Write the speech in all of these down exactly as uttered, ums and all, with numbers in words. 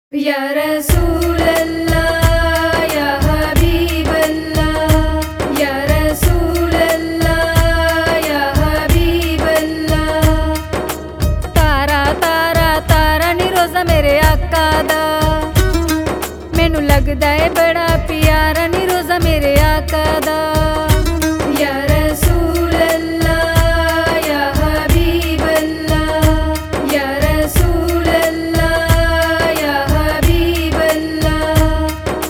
या रसूल अल्लाह या हबीब अल्लाह या रसूल अल्लाह या हबीब अल्लाह। तारा तारा तारा नी रोज़ा मेरे आका दा, मैनू लगदा है बड़ा प्यारा नी रोज़ा मेरे आका दा। या रसूल अल्लाह या हबीब अल्लाह या रसूल अल्लाह या हबीब अल्लाह।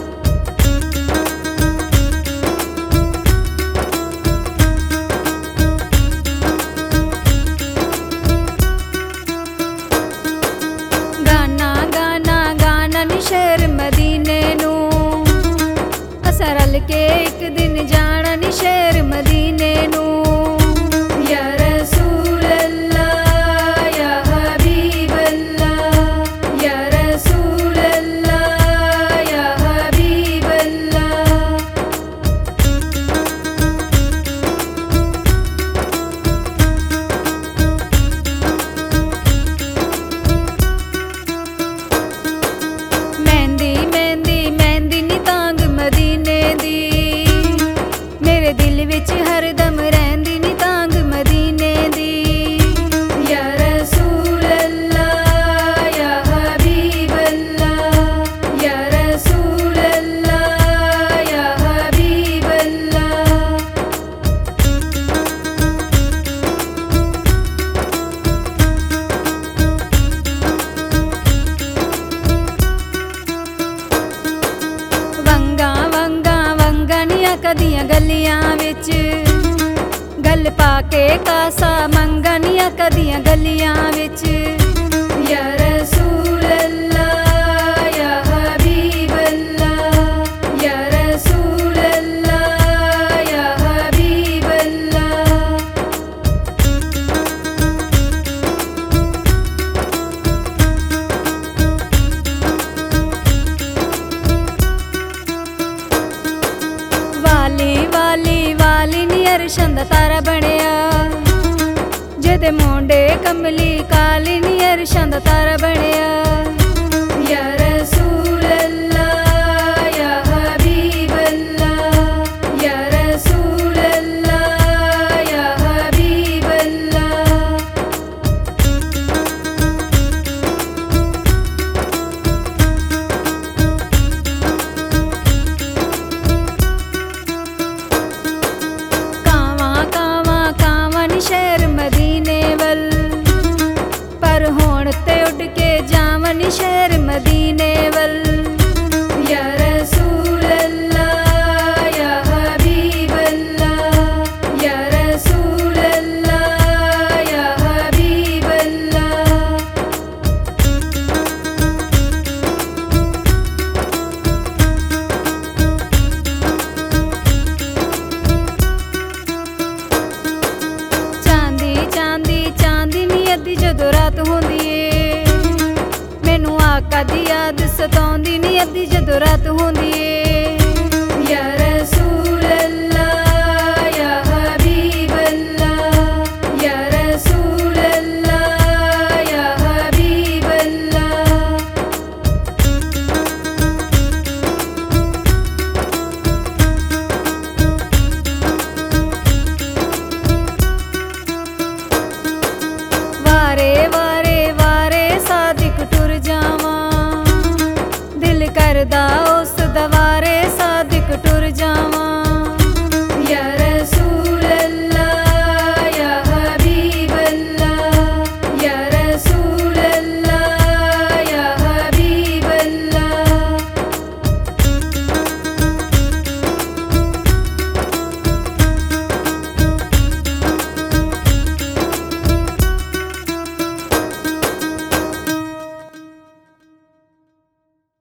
गाना गाना गाना नी शहर मदीने नू, असां रल के एक दिन जाना नी शहर मदीने नू। या रसूल अल्लाह या हबीब अल्लाह या रसूल अल्लाह या हबीब अल्लाह। मेहंदी मेहंदी मेहंदी नी तांग मदीने दी, मेरे दिल विच हरदम रहिंदी नी तांग मदीने दी। या रसूल अल्लाह या हबीब अल्लाह या रसूल अल्लाह या हबीब अल्लाह। वंगा वंगा वंगा नी कदियां गलियां विच, गल पाके कासा मंगा नी कदियां गलियां विच। या रसूल अल्लाह या हबीब अल्लाह या रसूल अल्लाह या हबीब अल्लाह। वाली वाली वाली नी अरशंदा तारा बनिया, जेदे मोंडे कमली काली नी अरशंदा तारा बनिया। या रसूल अल्लाह या हबीब अल्लाह या रसूल अल्लाह या हबीब अल्लाह। कावां कावां कावां नी शहर मदीने वल, पर होण ते उड़ के जावां नी शहर मदीने वल। या रसूल अल्लाह या हबीब अल्लाह या रसूल अल्लाह या हबीब अल्लाह। चांदी चांदी चांदी नी अद्धी जदों रात होंदी ए, मैनू आका दी याद सताउंदी नी अद्धी जदों रात होंदी ए। या रसूल अल्लाह या हबीब अल्लाह या रसूल अल्लाह या हबीब अल्लाह। वारे वारे वारे सादिक टुर जावां, दिल करदा